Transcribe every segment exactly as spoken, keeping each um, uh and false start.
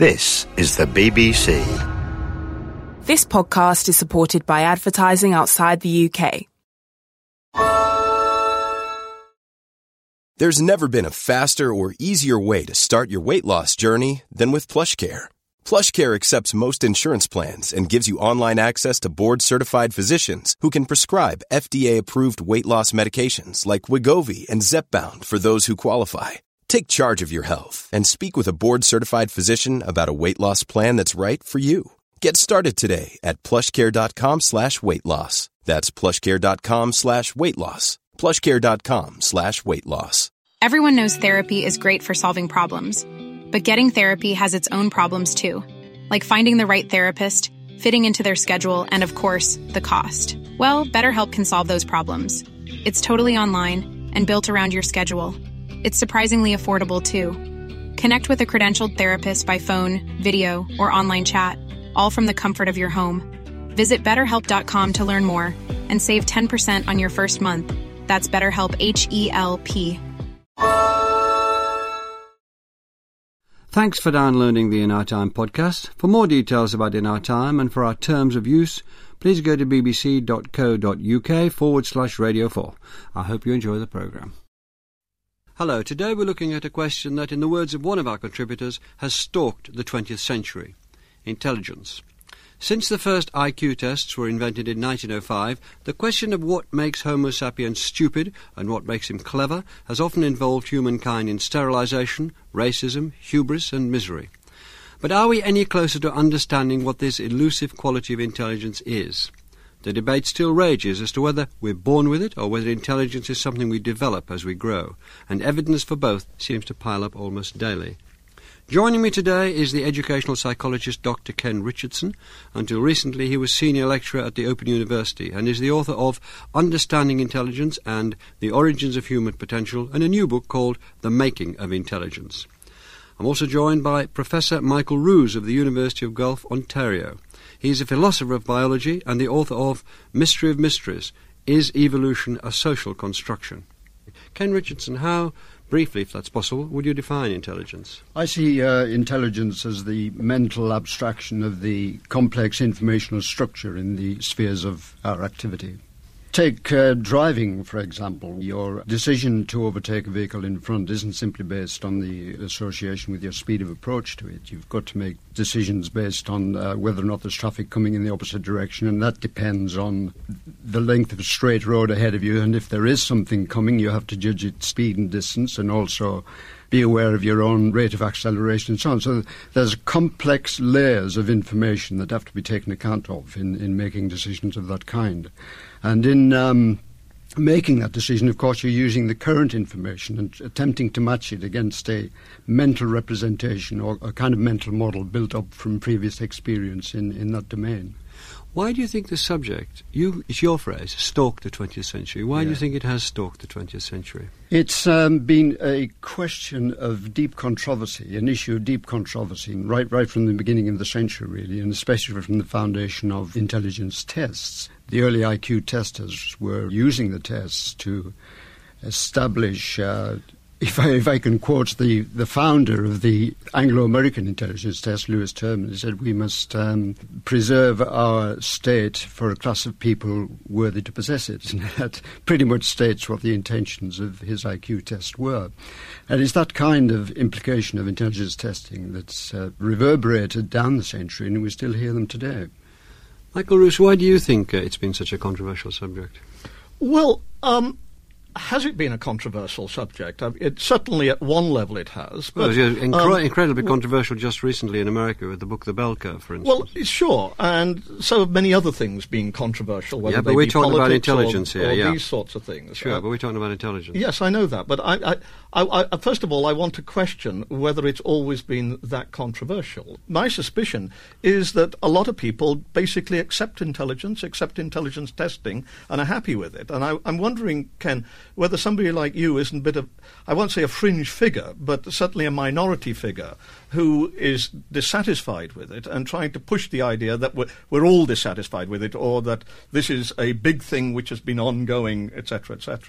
This is the B B C. This podcast is supported by advertising outside the U K. There's never been a faster or easier way to start your weight loss journey than with PlushCare. PlushCare accepts most insurance plans and gives you online access to board-certified physicians who can prescribe F D A-approved weight loss medications like Wegovy and Zepbound for those who qualify. Take charge of your health and speak with a board-certified physician about a weight loss plan that's right for you. Get started today at plushcare.com slash weight loss. That's plushcare.com slash weight loss. plushcare.com slash weight loss. Everyone knows therapy is great for solving problems. But getting therapy has its own problems too. Like finding the right therapist, fitting into their schedule, and of course, the cost. Well, BetterHelp can solve those problems. It's totally online and built around your schedule. It's surprisingly affordable too. Connect with a credentialed therapist by phone, video, or online chat, all from the comfort of your home. Visit better help dot com to learn more and save ten percent on your first month. That's BetterHelp, H E L P. Thanks for downloading the In Our Time podcast. For more details about In Our Time and for our terms of use, please go to bbc.co.uk forward slash radio 4. I hope you enjoy the programme. Hello, today we're looking at a question that, in the words of one of our contributors, has stalked the twentieth century. Intelligence. Since the first I Q tests were invented in nineteen oh five, the question of what makes Homo sapiens stupid and what makes him clever has often involved humankind in sterilisation, racism, hubris and misery. But are we any closer to understanding what this elusive quality of intelligence is? The debate still rages as to whether we're born with it or whether intelligence is something we develop as we grow, and evidence for both seems to pile up almost daily. Joining me today is the educational psychologist Doctor Ken Richardson. Until recently he was senior lecturer at the Open University and is the author of Understanding Intelligence and The Origins of Human Potential and a new book called The Making of Intelligence. I'm also joined by Professor Michael Ruse of the University of Guelph, Ontario. He's a philosopher of biology and the author of Mystery of Mysteries, Is Evolution a Social Construction? Ken Richardson, how, briefly if that's possible, would you define intelligence? I see uh, intelligence as the mental abstraction of the complex informational structure in the spheres of our activity. Take uh, driving, for example. Your decision to overtake a vehicle in front isn't simply based on the association with your speed of approach to it. You've got to make decisions based on uh, whether or not there's traffic coming in the opposite direction, and that depends on the length of a straight road ahead of you. And if there is something coming, you have to judge its speed and distance and also be aware of your own rate of acceleration and so on. So there's complex layers of information that have to be taken account of in, in making decisions of that kind. And in um, making that decision, of course, you're using the current information and attempting to match it against a mental representation or a kind of mental model built up from previous experience in, in that domain. Why do you think the subject, you, it's your phrase, stalked the twentieth century? Why yeah. do you think it has stalked the twentieth century? It's um, been a question of deep controversy, an issue of deep controversy, right, right from the beginning of the century, really, and especially from the foundation of intelligence tests. The early I Q testers were using the tests to establish... Uh, If I, if I can quote the, the founder of the Anglo-American intelligence test, Lewis Terman, he said, we must um, preserve our state for a class of people worthy to possess it. And that pretty much states what the intentions of his I Q test were. And it's that kind of implication of intelligence testing that's uh, reverberated down the century, and we still hear them today. Michael Ruse, why do you think uh, it's been such a controversial subject? Well, um... has it been a controversial subject? It, certainly at one level it has. But, well, it was incre- um, incredibly controversial just recently in America with the book The Bell Curve, for instance. Well, sure, and so have many other things being controversial, whether yeah, but they we're be talking about politics intelligence or, here, or yeah. these sorts of things. Sure, uh, but we're talking about intelligence. Yes, I know that, but I, I, I, I, first of all, I want to question whether it's always been that controversial. My suspicion is that a lot of people basically accept intelligence, accept intelligence testing, and are happy with it. And I, I'm wondering, Ken, whether somebody like like you isn't a bit of, I won't say a fringe figure, but certainly a minority figure who is dissatisfied with it and trying to push the idea that we're, we're all dissatisfied with it, or that this is a big thing which has been ongoing, et cetera, et cetera.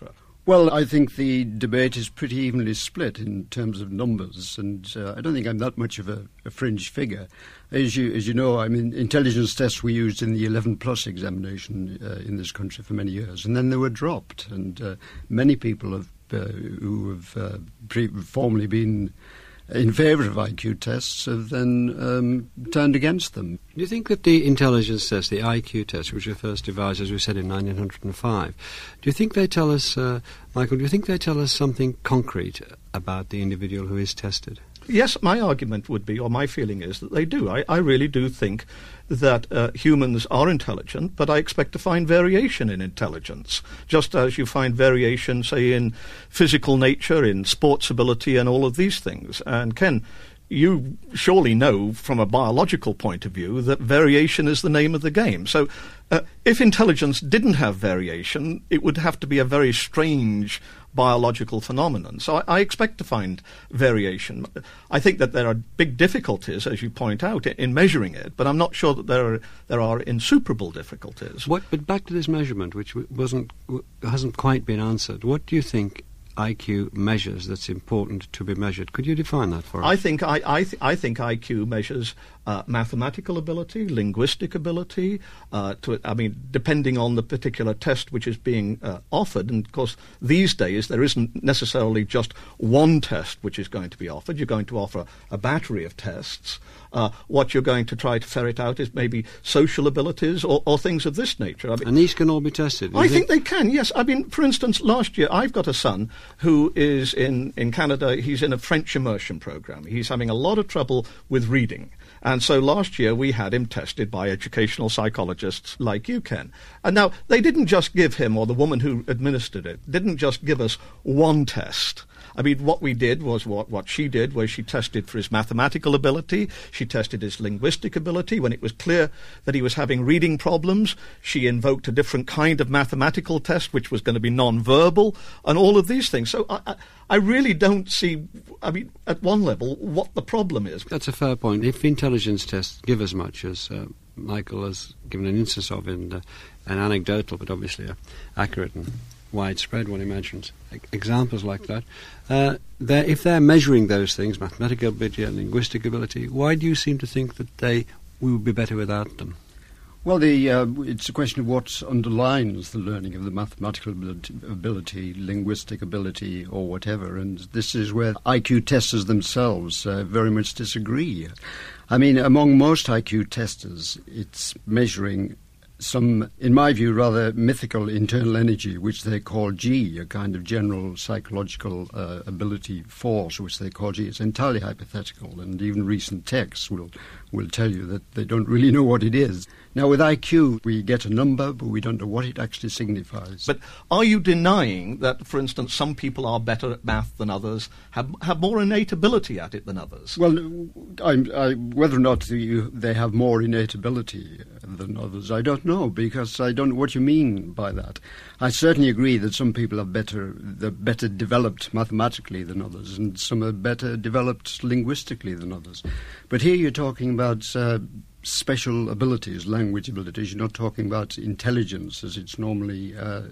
Well, I think the debate is pretty evenly split in terms of numbers, and uh, I don't think I'm that much of a, a fringe figure. As you, as you know, I mean, intelligence tests were used in the eleven plus examination uh, in this country for many years, and then they were dropped, and uh, many people have, uh, who have uh, pre- formerly been in favour of I Q tests have then um, turned against them. Do you think that the intelligence test, the I Q test, which were first devised, as we said, in nineteen oh five, do you think they tell us, uh, Michael, do you think they tell us something concrete about the individual who is tested? Yes, my argument would be, or my feeling is, that they do. I, I really do think that uh, humans are intelligent, but I expect to find variation in intelligence, just as you find variation, say, in physical nature, in sports ability, and all of these things. And Ken, you surely know from a biological point of view that variation is the name of the game. So uh, if intelligence didn't have variation, it would have to be a very strange biological phenomenon. So I, I expect to find variation. I think that there are big difficulties, as you point out, in, in measuring it, but I'm not sure that there are there are insuperable difficulties. What? But back to this measurement, which wasn't hasn't quite been answered. What do you think I Q measures that's important to be measured? Could you define that for us? I think I I, th- I think I Q measures uh, mathematical ability, linguistic ability. Uh, to I mean, depending on the particular test which is being uh, offered, and of course these days there isn't necessarily just one test which is going to be offered. You're going to offer a battery of tests. Uh, what you're going to try to ferret out is maybe social abilities or, or things of this nature. I mean, and these can all be tested? I think they can, yes. I mean, for instance, last year I've got a son who is in, in Canada. He's in a French immersion program. He's having a lot of trouble with reading. And so last year we had him tested by educational psychologists like you, Ken. And now they didn't just give him, or the woman who administered it, didn't just give us one test. I mean, what we did was what, what she did was she tested for his mathematical ability, she tested his linguistic ability. When it was clear that he was having reading problems, she invoked a different kind of mathematical test, which was going to be non-verbal, and all of these things. So I, I, I really don't see, I mean, at one level, what the problem is. That's a fair point. If intelligence tests give as much as uh, Michael has given an instance of in uh, an anecdotal, but obviously uh, accurate and widespread one imagines examples like that. Uh, they're, if they're measuring those things, mathematical ability and linguistic ability, why do you seem to think that they we would be better without them? Well, the, uh, it's a question of what underlines the learning of the mathematical ability, ability, linguistic ability, or whatever, and this is where I Q testers themselves uh, very much disagree. I mean, among most I Q testers, it's measuring some, in my view, rather mythical internal energy, which they call G, a kind of general psychological uh, ability force, which they call G. It's entirely hypothetical, and even recent texts will, will tell you that they don't really know what it is. Now, with I Q, we get a number, but we don't know what it actually signifies. But are you denying that, for instance, some people are better at math than others, have have more innate ability at it than others? Well, I, I, whether or not you, they have more innate ability than others, I don't know, because I don't know what you mean by that. I certainly agree that some people are better, they're better developed mathematically than others, and some are better developed linguistically than others. But here you're talking about Uh, special abilities, language abilities. You're not talking about intelligence as it's normally uh,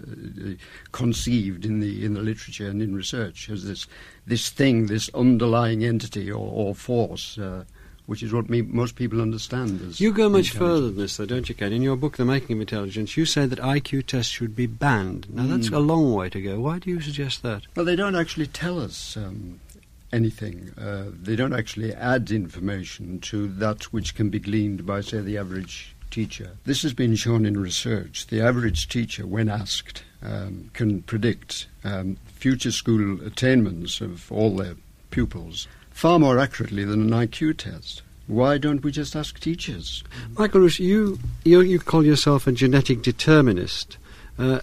conceived in the in the literature and in research as this this thing, this underlying entity or, or force, uh, which is what me, most people understand as You go much further than this, though, don't you, Ken? In your book, The Making of Intelligence, you say that I Q tests should be banned. Now, that's Mm. a long way to go. Why do you suggest that? Well, they don't actually tell us um, anything. Uh, they don't actually add information to that which can be gleaned by, say, the average teacher. This has been shown in research. The average teacher, when asked, um, can predict um, future school attainments of all their pupils far more accurately than an I Q test. Why don't we just ask teachers? Michael Ruse, you, you, you call yourself a genetic determinist. Uh,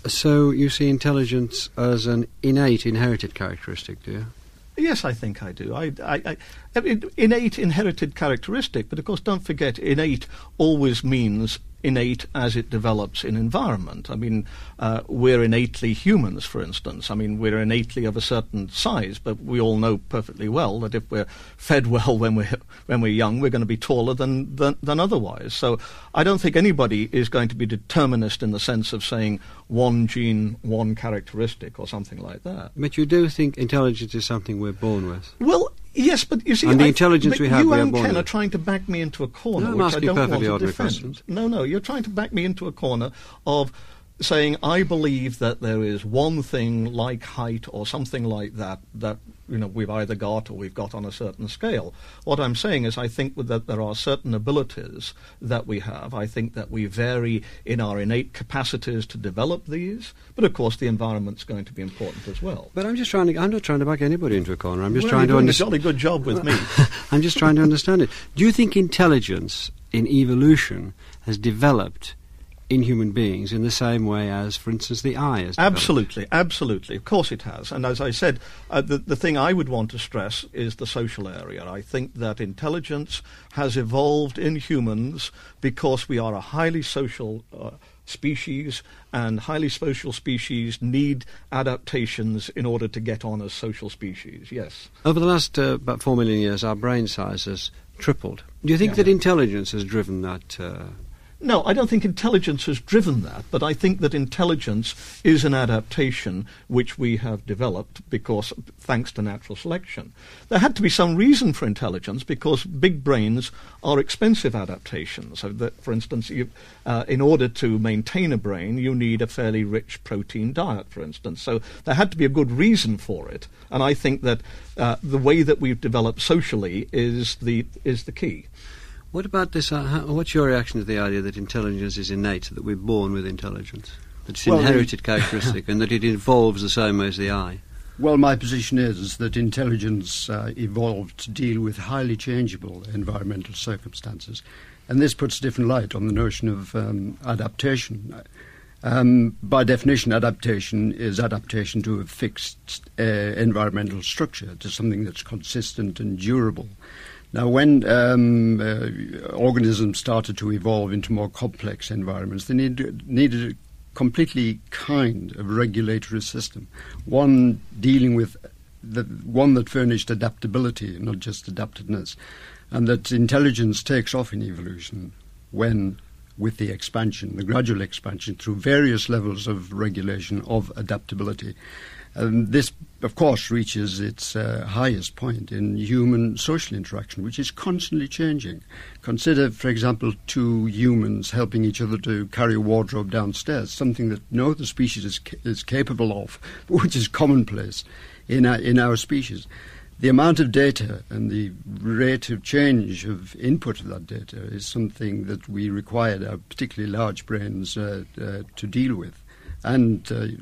so you see intelligence as an innate, inherited characteristic, do you? Yes, I think I do. I, I, I, I mean, innate, inherited characteristic, but of course don't forget, innate always means innate as it develops in environment. I mean, uh, we're innately humans, for instance. I mean, we're innately of a certain size, but we all know perfectly well that if we're fed well when we're when we're young, we're going to be taller than, than than otherwise. So I don't think anybody is going to be determinist in the sense of saying one gene, one characteristic, or something like that. But you do think intelligence is something we're born with? Well, yes, but you see, and the I, intelligence we have, you we are and born Ken with. are trying to back me into a corner, No, I'm which I asking don't want perfectly to ordinary defend. questions. No, no, you're trying to back me into a corner of saying I believe that there is one thing like height or something like that that you know we've either got or we've got on a certain scale. What I'm saying is I think that there are certain abilities that we have. I think that we vary in our innate capacities to develop these, but of course the environment's going to be important as well. But I'm just trying to. I'm not trying to back anybody into a corner. I'm just well, trying to you're doing understand. a jolly good job with me. I'm just trying to understand it. Do you think intelligence in evolution has developed in human beings in the same way as, for instance, the eye has developed? Absolutely, absolutely. Of course it has. And as I said, uh, the, the thing I would want to stress is the social area. I think that intelligence has evolved in humans because we are a highly social uh, species, and highly social species need adaptations in order to get on as social species, yes. Over the last uh, about four million years, our brain size has tripled. Do you think Yeah. that intelligence has driven that? Uh, No, I don't think intelligence has driven that, but I think that intelligence is an adaptation which we have developed because, thanks to natural selection. There had to be some reason for intelligence because big brains are expensive adaptations. So that, for instance, you, uh, in order to maintain a brain, you need a fairly rich protein diet, for instance. So there had to be a good reason for it, and I think that uh, the way that we've developed socially is the is the key. What about this? Uh, how, what's your reaction to the idea that intelligence is innate, that we're born with intelligence, that it's an Well, inherited characteristic, and that it evolves the same way as the eye? Well, my position is that intelligence uh, evolved to deal with highly changeable environmental circumstances. And this puts a different light on the notion of um, adaptation. Um, by definition, adaptation is adaptation to a fixed uh, environmental structure, to something that's consistent and durable. Now, when um, uh, organisms started to evolve into more complex environments, they needed, needed a completely kind of regulatory system, one dealing with the one that furnished adaptability, not just adaptedness, and that intelligence takes off in evolution when, with the expansion, the gradual expansion through various levels of regulation of adaptability. And this, of course, reaches its uh, highest point in human social interaction, which is constantly changing. Consider, for example, two humans helping each other to carry a wardrobe downstairs, something that no other species is, ca- is capable of, but which is commonplace in our, in our species. The amount of data and the rate of change of input of that data is something that we required our particularly large brains uh, uh, to deal with, and uh,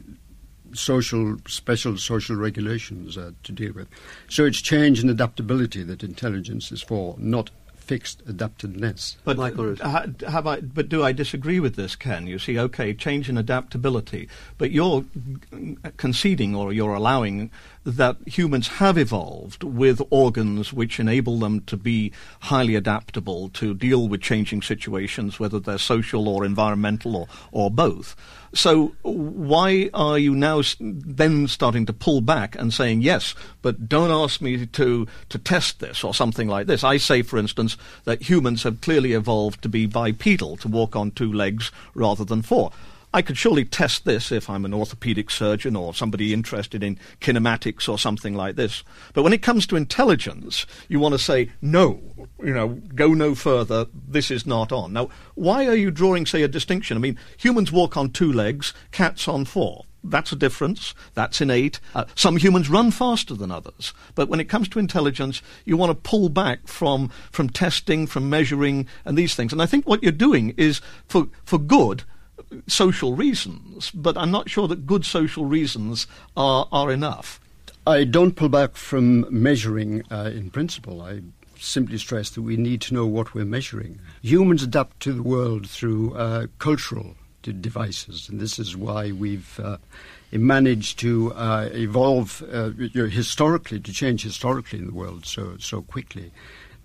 social, special social regulations uh, to deal with. So it's change and adaptability that intelligence is for, not fixed adaptedness. But Michael, ha- have I? But do I disagree with this, Ken? You see, okay, change and adaptability, but you're conceding or you're allowing that humans have evolved with organs which enable them to be highly adaptable to deal with changing situations, whether they're social or environmental or, or both. So why are you now then starting to pull back and saying, yes, but don't ask me to, to test this or something like this? I say, for instance, that humans have clearly evolved to be bipedal, to walk on two legs rather than four. I could surely test this if I'm an orthopedic surgeon or somebody interested in kinematics or something like this. But when it comes to intelligence, you want to say, no, you know, go no further, this is not on. Now, why are you drawing, say, a distinction? I mean, humans walk on two legs, cats on four. That's a difference. That's innate. Uh, some humans run faster than others. But when it comes to intelligence, you want to pull back from, from testing, from measuring, and these things. And I think what you're doing is, for, for good, social reasons, but I'm not sure that good social reasons are, are enough. I don't pull back from measuring uh, in principle. I simply stress that we need to know what we're measuring. Humans adapt to the world through uh, cultural d- devices, and this is why we've uh, managed to uh, evolve uh, historically, to change historically in the world so so quickly.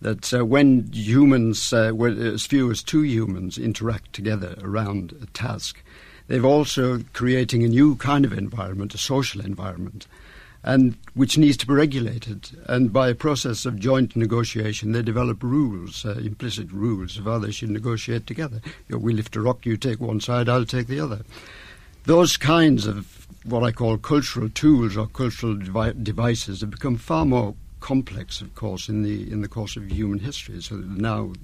that uh, when humans, uh, when as few as two humans interact together around a task, they're also creating a new kind of environment, a social environment, and which needs to be regulated. And by a process of joint negotiation, they develop rules, uh, implicit rules of how they should negotiate together. You know, we lift a rock, you take one side, I'll take the other. Those kinds of what I call cultural tools or cultural devi- devices have become far more complex, of course, in the in the course of human history. So now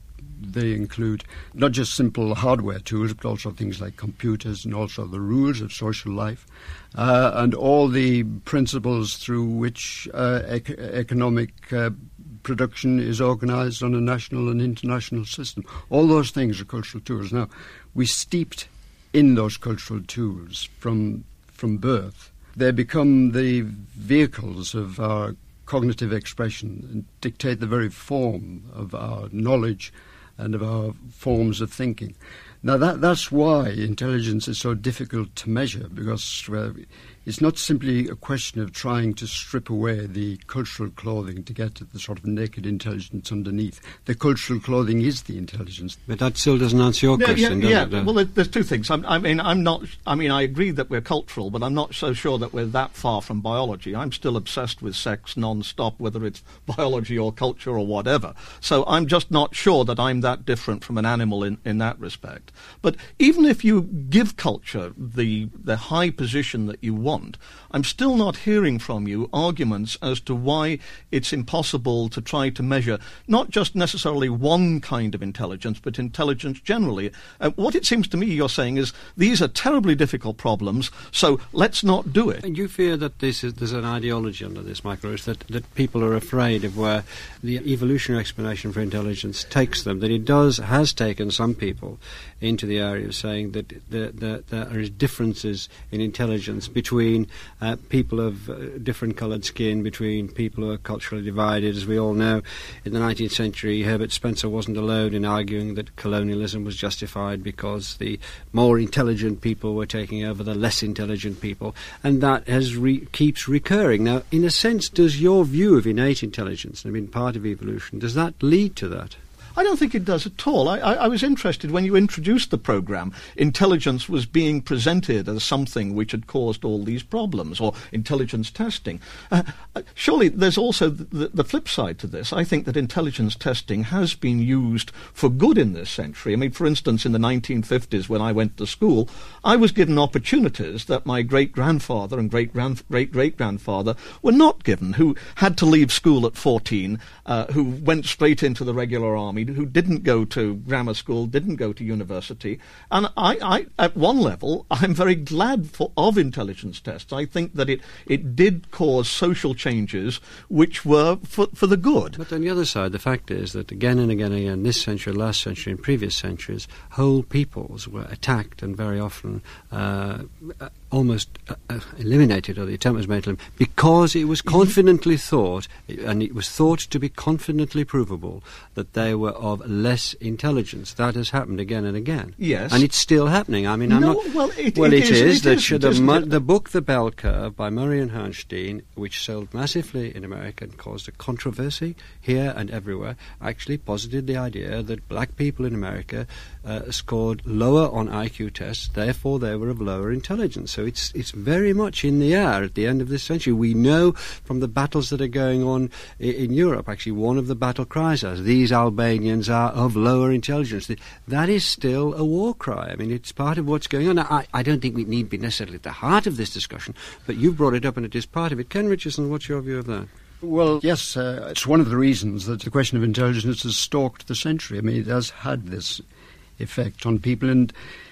they include not just simple hardware tools, but also things like computers and also the rules of social life uh, and all the principles through which uh, ec- economic uh, production is organized on a national and international system. All those things are cultural tools. Now, we steeped in those cultural tools from from birth. They become the vehicles of our cognitive expression and dictate the very form of our knowledge and of our forms of thinking. Now, that, that's why intelligence is so difficult to measure, because uh, it's not simply a question of trying to strip away the cultural clothing to get at the sort of naked intelligence underneath. The cultural clothing is the intelligence. But that still doesn't answer your yeah, question, yeah, does yeah. it? Well, there's two things. I'm, I mean, I'm not. I mean, I agree that we're cultural, but I'm not so sure that we're that far from biology. I'm still obsessed with sex non-stop, whether it's biology or culture or whatever. So I'm just not sure that I'm that different from an animal in, in that respect. But even if you give culture the the high position that you want, I'm still not hearing from you arguments as to why it's impossible to try to measure not just necessarily one kind of intelligence, but intelligence generally. Uh, what it seems to me you're saying is these are terribly difficult problems, so let's not do it. And you fear that this is, there's an ideology under this, Michael Ruse, that, that people are afraid of where the evolutionary explanation for intelligence takes them, that it does, has taken some people into the area of saying that the, the, there is differences in intelligence between uh, people of uh, different coloured skin, between people who are culturally divided. As we all know, in the nineteenth century, Herbert Spencer wasn't alone in arguing that colonialism was justified because the more intelligent people were taking over the less intelligent people, and that has re- keeps recurring. Now, in a sense, does your view of innate intelligence, I mean, part of evolution, does that lead to that? I don't think it does at all. I, I, I was interested when you introduced the programme, intelligence was being presented as something which had caused all these problems, or intelligence testing. Uh, surely there's also the, the flip side to this. I think that intelligence testing has been used for good in this century. I mean, for instance, in the nineteen fifties when I went to school, I was given opportunities that my great-grandfather and great-great-great-grandfather were not given, who had to leave school at fourteen, uh, who went straight into the regular army, who didn't go to grammar school, didn't go to university. And I, I at one level, I'm very glad for, of intelligence tests. I think that it, it did cause social changes which were for, for the good. But on the other side, the fact is that again and again and again, this century, last century, and previous centuries, whole peoples were attacked and very often uh, almost uh, eliminated, or the attempt was made to eliminate, because it was confidently thought, and it was thought to be confidently provable, that they were of less intelligence. That has happened again and again. Yes. And it's still happening. I mean, I'm no, not... Well, it, well, it, it is. is. It that is, the, it mu- is. the book The Bell Curve by Murray and Herrnstein, which sold massively in America and caused a controversy here and everywhere, actually posited the idea that black people in America uh, scored lower on I Q tests, therefore they were of lower intelligence. So it's it's very much in the air at the end of this century. We know from the battles that are going on i- in Europe, actually one of the battle cries is, these Albanians are of lower intelligence. That is still a war cry. I mean, it's part of what's going on. I, I don't think we need to be necessarily at the heart of this discussion, but you've brought it up and it is part of it. Ken Richardson, what's your view of that? Well, yes, uh, it's one of the reasons that the question of intelligence has stalked the century. I mean, it has had this effect on people, and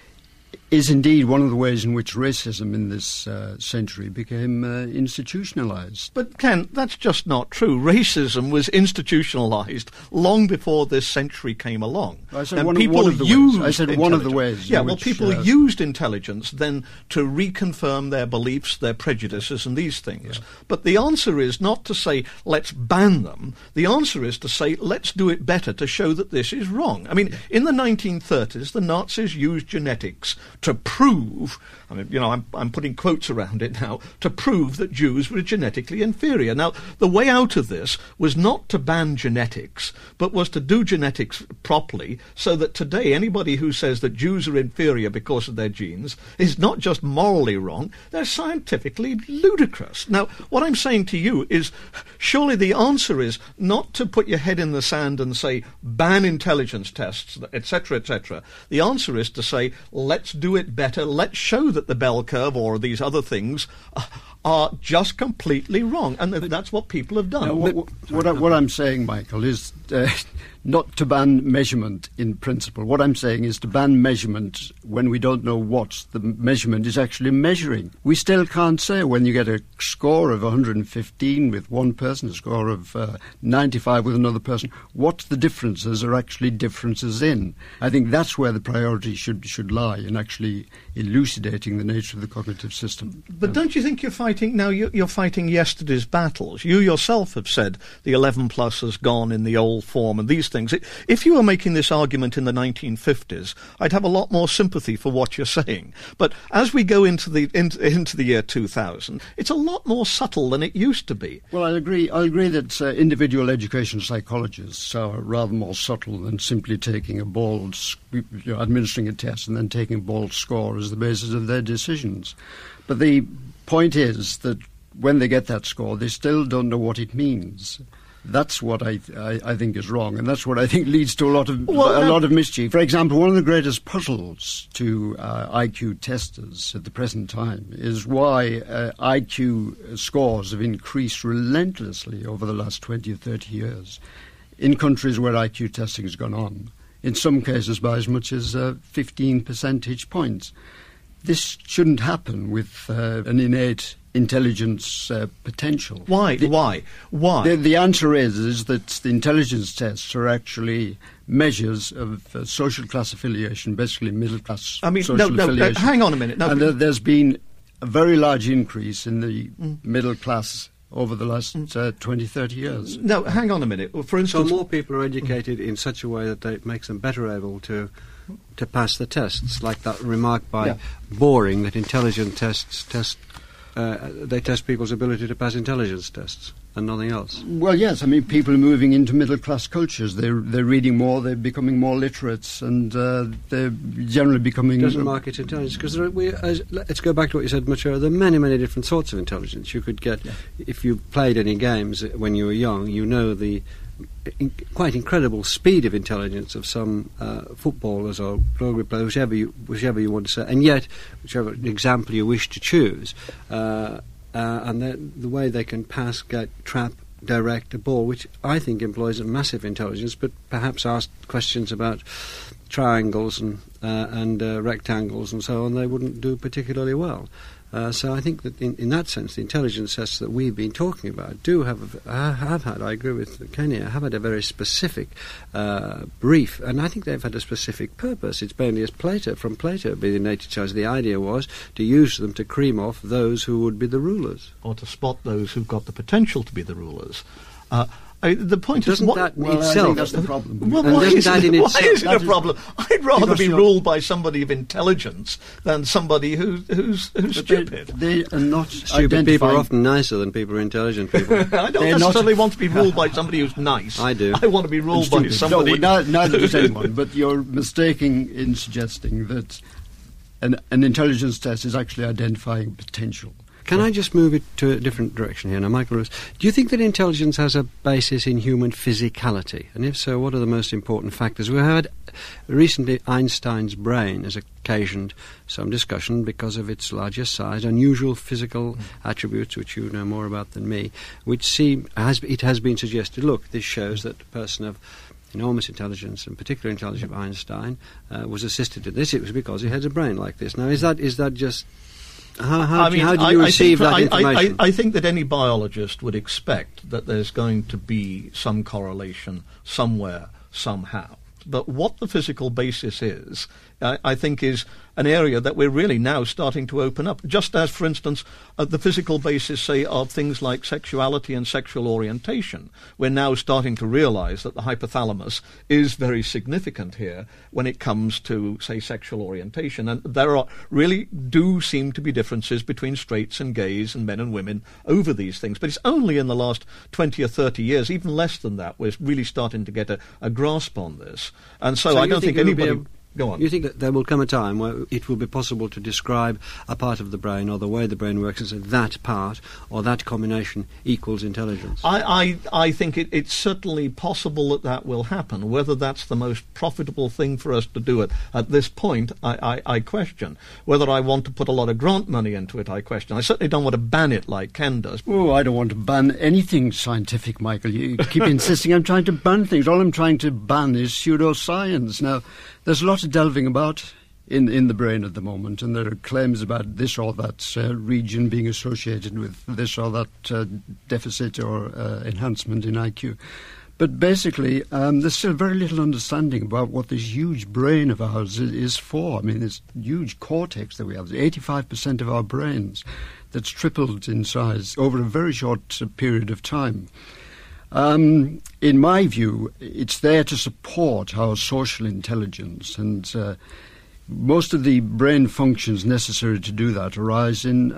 is indeed one of the ways in which racism in this uh, century became uh, institutionalized. But, Ken, that's just not true. Racism was institutionalized long before this century came along. I said and one, people one of the used ways. I said one of the ways. Yeah, in well, which, people uh, used intelligence then to reconfirm their beliefs, their prejudices, and these things. Yeah. But the answer is not to say, let's ban them. The answer is to say, let's do it better to show that this is wrong. I mean, in the nineteen thirties, the Nazis used genetics to prove, I mean, you know, I'm, I'm putting quotes around it now, to prove that Jews were genetically inferior. Now, the way out of this was not to ban genetics, but was to do genetics properly, so that today anybody who says that Jews are inferior because of their genes is not just morally wrong, they're scientifically ludicrous. Now, what I'm saying to you is, surely the answer is not to put your head in the sand and say, ban intelligence tests, et cetera, et cetera. The answer is to say, let's do it better, let's show that the bell curve or these other things uh, are just completely wrong. And that's what people have done. Now, what, what, I, what I'm saying, Michael, is uh, not to ban measurement in principle. What I'm saying is to ban measurement when we don't know what the measurement is actually measuring. We still can't say when you get a score of one hundred fifteen with one person, a score of uh, ninety-five with another person, what the differences are actually differences in. I think that's where the priority should should lie, in actually elucidating the nature of the cognitive system. But um, don't you think you're fighting, now you're, you're fighting yesterday's battles? You yourself have said the eleven plus has gone in the old form and these things. If you were making this argument in the nineteen fifties, I'd have a lot more sympathy for what you're saying. But as we go into the into, into the year two thousand, it's a lot more subtle than it used to be. Well, I agree. I agree that uh, individual education psychologists are rather more subtle than simply taking a bald, you know, administering a test and then taking a bald score as the basis of their decisions. But the point is that when they get that score, they still don't know what it means. That's what I, I I think is wrong, and that's what I think leads to a lot of well, a lot of mischief. For example, one of the greatest puzzles to uh, I Q testers at the present time is why uh, I Q scores have increased relentlessly over the last twenty or thirty years in countries where I Q testing has gone on, in some cases by as much as uh, fifteen percentage points. This shouldn't happen with uh, an innate intelligence uh, potential. Why? The, Why? Why? The, the answer is, is that the intelligence tests are actually measures of uh, social class affiliation, basically middle class I mean, social no, no, affiliation. No, hang on a minute. No, and uh, there's been a very large increase in the mm. middle class over the last uh, twenty, thirty years. No, hang on a minute. For instance, so more people are educated in such a way that it makes them better able to to pass the tests, like that remark by yeah. Boring that intelligent tests test uh, they test people's ability to pass intelligence tests and nothing else. Well, yes, I mean, people are moving into middle-class cultures. They're they're reading more, they're becoming more literate, and uh, they're generally becoming... It doesn't mark its intelligence, because let's go back to what you said much earlier. There are many, many different sorts of intelligence. You could get, yeah. if you played any games when you were young, you know the in, quite incredible speed of intelligence of some uh, footballers or rugby players, whichever you, whichever you want to say, and yet, whichever example you wish to choose, uh, Uh, and the, the way they can pass, get, trap, direct a ball, which I think employs a massive intelligence, but perhaps ask questions about triangles and uh, and uh, rectangles and so on, they wouldn't do particularly well. Uh, so I think that in, in that sense, the intelligence tests that we've been talking about do have, a, have had, I agree with Kenya, have had a very specific uh, brief, and I think they've had a specific purpose. It's mainly as Plato, from Plato, being the nature charge, the idea was to use them to cream off those who would be the rulers. Or to spot those who've got the potential to be the rulers. Uh, I, the point doesn't is, what, that well, itself? I think that's the problem. Well, and why is that it, in why itself, is it a is, problem? I'd rather be you're, ruled by somebody of intelligence than somebody who, who's who's stupid. They, they are not Stupid people are often nicer than people who are intelligent people. I don't They're necessarily not, want to be ruled by somebody who's nice. I do. I want to be ruled by somebody... No, neither does anyone, but you're mistaking in suggesting that an, an intelligence test is actually identifying potential. Can I just move it to a different direction here now, Michael Lewis? Do you think that intelligence has a basis in human physicality? And if so, what are the most important factors? We heard recently Einstein's brain has occasioned some discussion because of its larger size, unusual physical mm. attributes, which you know more about than me, which seem, has, it has been suggested, look, this shows that a person of enormous intelligence, and particularly intelligent Einstein, uh, was assisted in this. It was because he had a brain like this. Now, is that is that just... How, how, I do, mean, how do you I, receive I that that information? I, I, I think that any biologist would expect that there's going to be some correlation somewhere, somehow. But what the physical basis is, I, I think, is an area that we're really now starting to open up. Just as, for instance, uh, the physical basis, say, of things like sexuality and sexual orientation. We're now starting to realize that the hypothalamus is very significant here when it comes to, say, sexual orientation. And there are really do seem to be differences between straights and gays and men and women over these things. But it's only in the last twenty or thirty years, even less than that, we're really starting to get a, a grasp on this. And so, So I you don't think think it will be anybody... a- Go on. You think that there will come a time where it will be possible to describe a part of the brain or the way the brain works and say that part or that combination equals intelligence? I, I, I think it, it's certainly possible that that will happen. Whether that's the most profitable thing for us to do it at this point, I, I, I question. Whether I want to put a lot of grant money into it, I question. I certainly don't want to ban it like Ken does. Oh, I don't want to ban anything scientific, Michael. You keep insisting I'm trying to ban things. All I'm trying to ban is pseudoscience. Now, there's a lot of delving about in, in the brain at the moment, and there are claims about this or that uh, region being associated with this or that uh, deficit or uh, enhancement in I Q. But basically, um, there's still very little understanding about what this huge brain of ours is, is for. I mean, this huge cortex that we have, eighty-five percent of our brains, that's tripled in size over a very short uh, period of time. Um, in my view, it's there to support our social intelligence, and uh, most of the brain functions necessary to do that arise in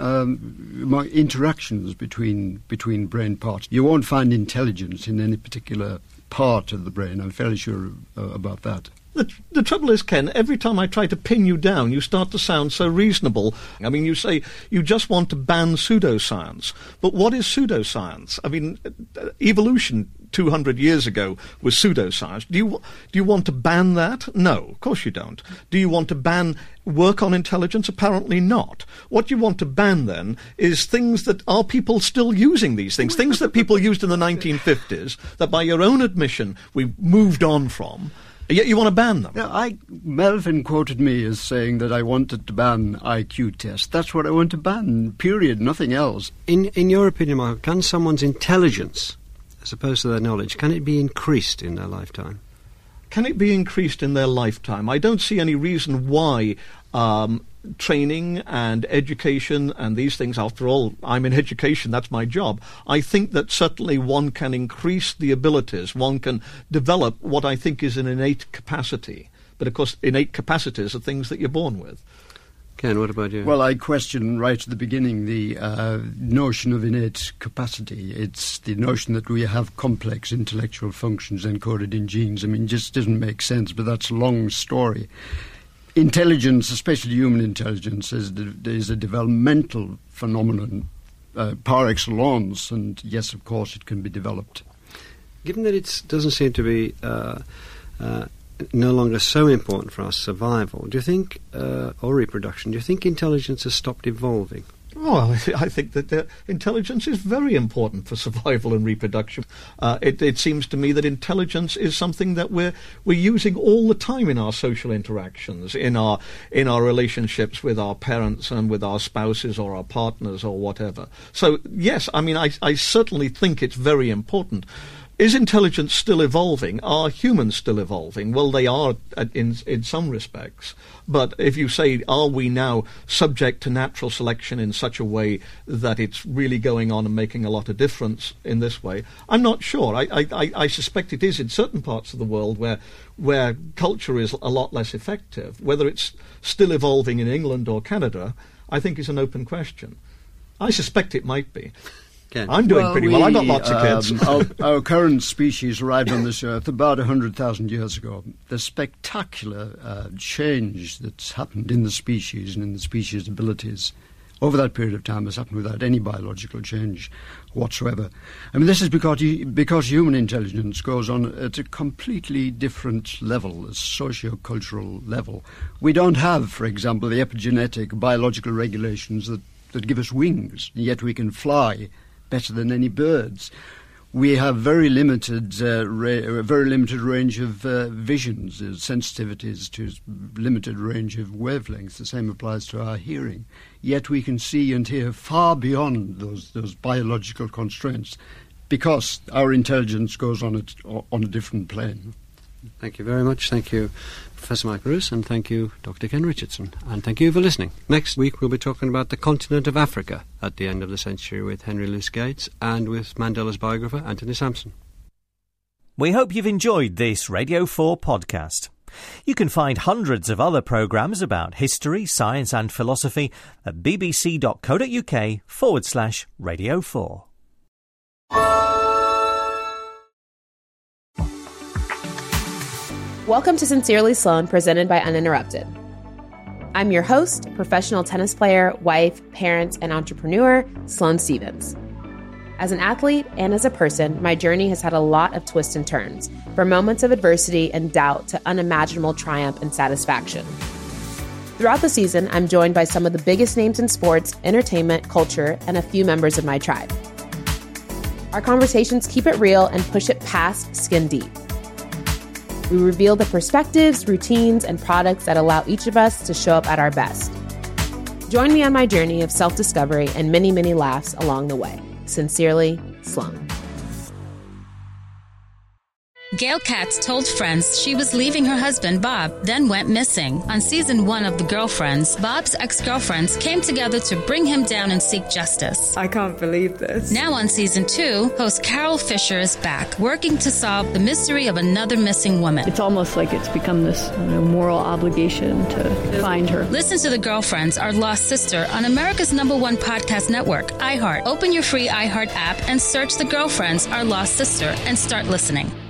um, interactions between between brain parts. You won't find intelligence in any particular part of the brain. I'm fairly sure uh, about that. The, the trouble is, Ken, every time I try to pin you down, you start to sound so reasonable. I mean, you say you just want to ban pseudoscience. But what is pseudoscience? I mean, evolution two hundred years ago was pseudoscience. Do you, do you want to ban that? No, of course you don't. Do you want to ban work on intelligence? Apparently not. What you want to ban, then, is things that are people still using these things, things that people used in the nineteen fifties, that by your own admission we've moved on from. Yet you want to ban them. Now, I, Melvin quoted me as saying that I wanted to ban I Q tests. That's what I want to ban, period, nothing else. In in your opinion, Michael, can someone's intelligence, as opposed to their knowledge, can it be increased in their lifetime? Can it be increased in their lifetime? I don't see any reason why um, training and education and these things, after all, I'm in education, that's my job. I think that certainly one can increase the abilities, one can develop what I think is an innate capacity. But of course, innate capacities are things that you're born with. Ken, what about you? Well, I question right at the beginning the uh, notion of innate capacity. It's the notion that we have complex intellectual functions encoded in genes. I mean, it just doesn't make sense, but that's a long story. Intelligence, especially human intelligence, is, de- is a developmental phenomenon uh, par excellence, and yes, of course, it can be developed. Given that it doesn't seem to be uh, uh, no longer so important for our survival, do you think, uh, or reproduction, do you think intelligence has stopped evolving? Well, I think that uh, intelligence is very important for survival and reproduction. Uh, it, it seems to me that intelligence is something that we're we're using all the time in our social interactions, in our in our relationships with our parents and with our spouses or our partners or whatever. So yes, I mean, I, I certainly think it's very important. Is intelligence still evolving? Are humans still evolving? Well, they are in in some respects. But if you say, are we now subject to natural selection in such a way that it's really going on and making a lot of difference in this way? I'm not sure. I, I, I suspect it is in certain parts of the world where where culture is a lot less effective. Whether it's still evolving in England or Canada, I think is an open question. I suspect it might be. Ken. I'm doing well, pretty we, well. I've got lots of kids. Um, our, our current species arrived on this earth about one hundred thousand years ago. The spectacular uh, change that's happened in the species and in the species' abilities over that period of time has happened without any biological change whatsoever. I mean, this is because, because human intelligence goes on at a completely different level, a socio-cultural level. We don't have, for example, the epigenetic biological regulations that, that give us wings, yet we can fly better than any birds. We have very limited, uh, ra- very limited range of uh, visions, uh, sensitivities to limited range of wavelengths. The same applies to our hearing. Yet we can see and hear far beyond those those biological constraints, because our intelligence goes on a, on a different plane. Thank you very much. Thank you, Professor Mike Bruce, and thank you, Doctor Ken Richardson. And thank you for listening. Next week we'll be talking about the continent of Africa at the end of the century with Henry Louis Gates and with Mandela's biographer, Anthony Sampson. We hope you've enjoyed this Radio four podcast. You can find hundreds of other programmes about history, science and philosophy at bbc.co.uk forward slash Radio 4. Welcome to Sincerely Sloan, presented by Uninterrupted. I'm your host, professional tennis player, wife, parent, and entrepreneur, Sloane Stevens. As an athlete and as a person, my journey has had a lot of twists and turns, from moments of adversity and doubt to unimaginable triumph and satisfaction. Throughout the season, I'm joined by some of the biggest names in sports, entertainment, culture, and a few members of my tribe. Our conversations keep it real and push it past skin deep. We reveal the perspectives, routines, and products that allow each of us to show up at our best. Join me on my journey of self-discovery and many, many laughs along the way. Sincerely, Sloane. Gail Katz told friends she was leaving her husband, Bob, then went missing. On season one of The Girlfriends, Bob's ex-girlfriends came together to bring him down and seek justice. I can't believe this. Now on season two, host Carol Fisher is back, working to solve the mystery of another missing woman. It's almost like it's become this you know, moral obligation to find her. Listen to The Girlfriends, Our Lost Sister on America's number one podcast network, iHeart. Open your free iHeart app and search The Girlfriends, Our Lost Sister and start listening.